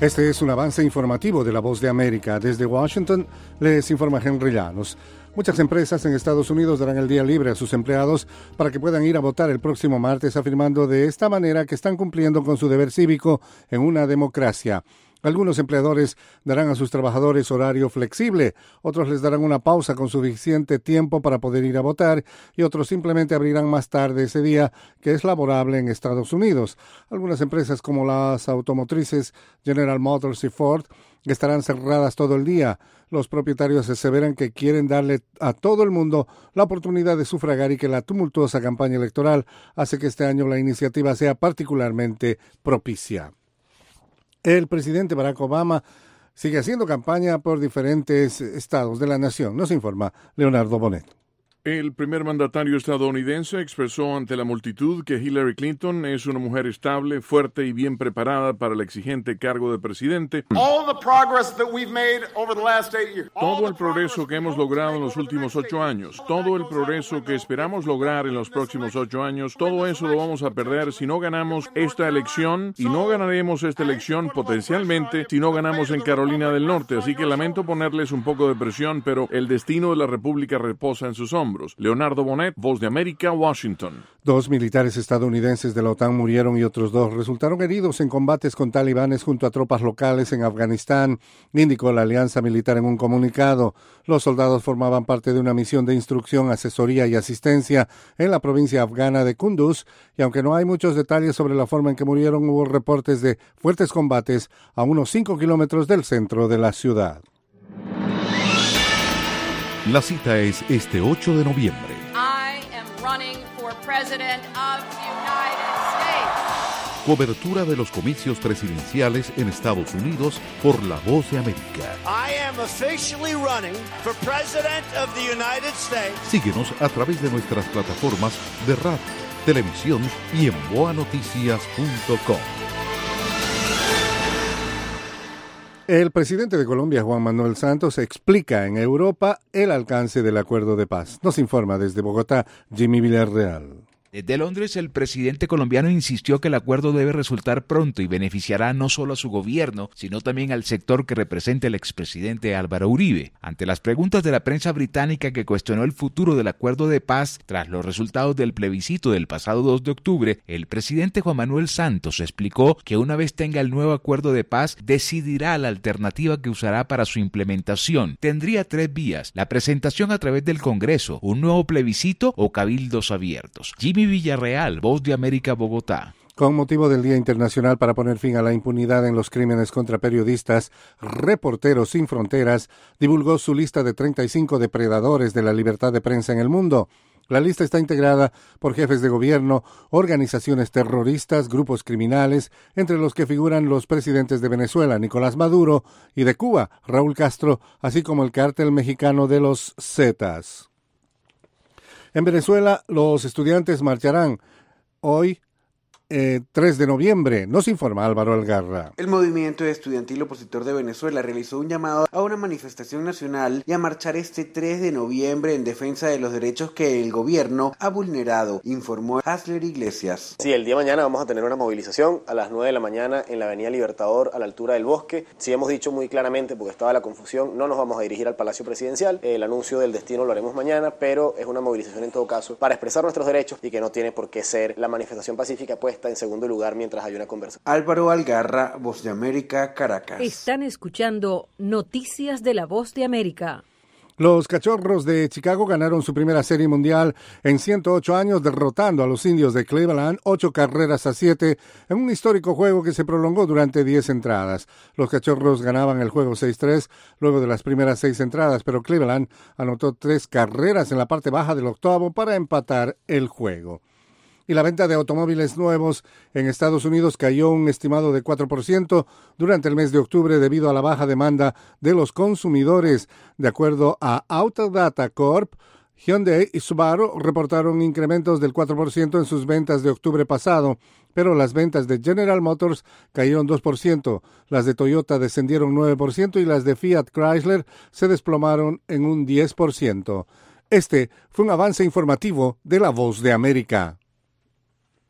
Este es un avance informativo de La Voz de América. Desde Washington les informa Henry Llanos. Muchas empresas en Estados Unidos darán el día libre a sus empleados para que puedan ir a votar el próximo martes, afirmando de esta manera que están cumpliendo con su deber cívico en una democracia. Algunos empleadores darán a sus trabajadores horario flexible, otros les darán una pausa con suficiente tiempo para poder ir a votar y otros simplemente abrirán más tarde ese día que es laborable en Estados Unidos. Algunas empresas como las automotrices General Motors y Ford estarán cerradas todo el día. Los propietarios aseveran que quieren darle a todo el mundo la oportunidad de sufragar y que la tumultuosa campaña electoral hace que este año la iniciativa sea particularmente propicia. El presidente Barack Obama sigue haciendo campaña por diferentes estados de la nación. Nos informa Leonardo Bonet. El primer mandatario estadounidense expresó ante la multitud que Hillary Clinton es una mujer estable, fuerte y bien preparada para el exigente cargo de presidente. Todo el progreso que hemos logrado en los últimos 8 años, todo el progreso que esperamos lograr en los próximos 8 años, todo eso lo vamos a perder si no ganamos esta elección, y no ganaremos esta elección potencialmente si no ganamos en Carolina del Norte. Así que lamento ponerles un poco de presión, pero el destino de la República reposa en sus hombros. Leonardo Bonet, Voz de América, Washington. 2 militares estadounidenses de la OTAN murieron y otros 2 resultaron heridos en combates con talibanes junto a tropas locales en Afganistán, indicó la alianza militar en un comunicado. Los soldados formaban parte de una misión de instrucción, asesoría y asistencia en la provincia afgana de Kunduz, y aunque no hay muchos detalles sobre la forma en que murieron, hubo reportes de fuertes combates a unos 5 kilómetros del centro de la ciudad. La cita es este 8 de noviembre. I am running for president of the United States. Cobertura de los comicios presidenciales en Estados Unidos por La Voz de América. I am officially running for president of the United States. Síguenos a través de nuestras plataformas de radio, televisión y en boanoticias.com. El presidente de Colombia, Juan Manuel Santos, explica en Europa el alcance del acuerdo de paz. Nos informa desde Bogotá, Jimmy Villarreal. Desde Londres, el presidente colombiano insistió que el acuerdo debe resultar pronto y beneficiará no solo a su gobierno, sino también al sector que representa el expresidente Álvaro Uribe. Ante las preguntas de la prensa británica que cuestionó el futuro del acuerdo de paz tras los resultados del plebiscito del pasado 2 de octubre, el presidente Juan Manuel Santos explicó que una vez tenga el nuevo acuerdo de paz, decidirá la alternativa que usará para su implementación. Tendría 3 vías: la presentación a través del Congreso, un nuevo plebiscito o cabildos abiertos. Jimmy Villarreal, Voz de América, Bogotá. Con motivo del Día Internacional para poner fin a la impunidad en los crímenes contra periodistas, Reporteros Sin Fronteras divulgó su lista de 35 depredadores de la libertad de prensa en el mundo. La lista está integrada por jefes de gobierno, organizaciones terroristas, grupos criminales, entre los que figuran los presidentes de Venezuela, Nicolás Maduro, y de Cuba, Raúl Castro, así como el cártel mexicano de los Zetas. En Venezuela, los estudiantes marcharán hoy, 3 de noviembre, nos informa Álvaro Algarra. El movimiento estudiantil opositor de Venezuela realizó un llamado a una manifestación nacional y a marchar este 3 de noviembre en defensa de los derechos que el gobierno ha vulnerado, informó Hasler Iglesias. Sí, el día de mañana vamos a tener una movilización a las 9 de la mañana en la Avenida Libertador a la altura del Bosque. Sí hemos dicho muy claramente, porque estaba la confusión, no nos vamos a dirigir al Palacio Presidencial. El anuncio del destino lo haremos mañana, pero es una movilización en todo caso para expresar nuestros derechos y que no tiene por qué ser la manifestación pacífica puesta en segundo lugar mientras hay una conversación. Álvaro Algarra, Voz de América, Caracas. Están escuchando Noticias de la Voz de América. Los Cachorros de Chicago ganaron su primera serie mundial en 108 años, derrotando a los Indios de Cleveland 8-7 en un histórico juego que se prolongó durante 10 entradas. Los Cachorros ganaban el juego 6-3 luego de las primeras 6 entradas, pero Cleveland anotó 3 carreras en la parte baja del octavo para empatar el juego. Y la venta de automóviles nuevos en Estados Unidos cayó un estimado de 4% durante el mes de octubre debido a la baja demanda de los consumidores. De acuerdo a Autodata Corp, Hyundai y Subaru reportaron incrementos del 4% en sus ventas de octubre pasado, pero las ventas de General Motors cayeron 2%, las de Toyota descendieron 9% y las de Fiat Chrysler se desplomaron en un 10%. Este fue un avance informativo de La Voz de América.